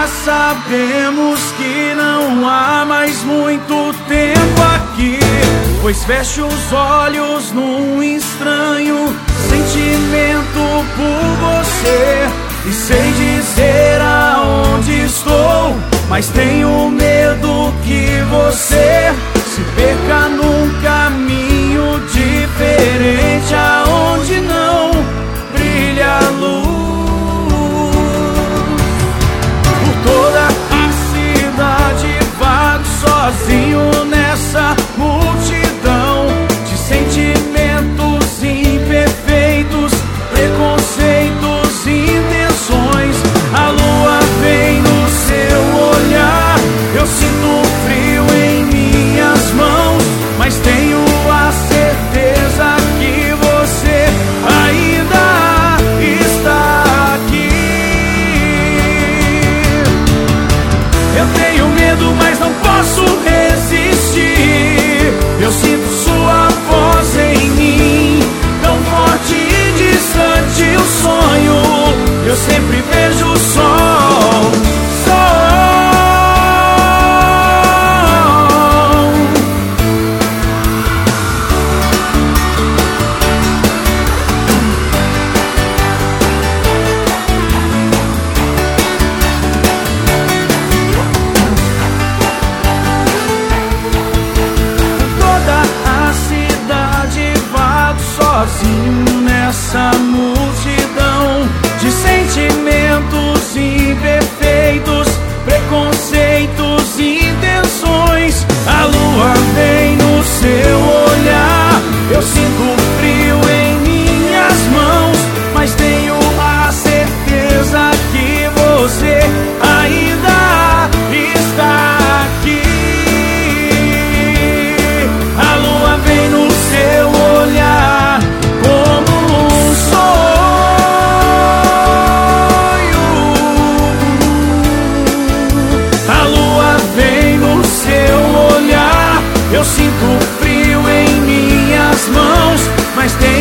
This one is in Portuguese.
já sabemos que não há mais muito tempo aqui, pois fecho os olhos num estranho sentimento por você. E sei dizer aonde estou, mas tenho medo que você se perca num caminho diferente, aonde não brilha a luz. Por toda a cidade vago sozinho nessa multidão de sentimentos imperfeitos, preconceitos, intenções. A lua vem no seu olhar, eu sinto frio em minhas mãos, mas tenho a certeza que você ainda está aqui. Eu tenho medo, mas não posso resistir. Eu sinto sua voz em mim, tão forte e distante o sonho. Eu sempre vejo o sol, sol. Toda a cidade vago sozinho nessa multidão de sentimentos imperfeitos, preconceitos, intenções. A lua vem no seu olhar, eu sinto frio em minhas mãos, mas tenho a certeza que você ainda está aqui. A lua vem no seu olhar como um eu sinto frio em minhas mãos, mas tem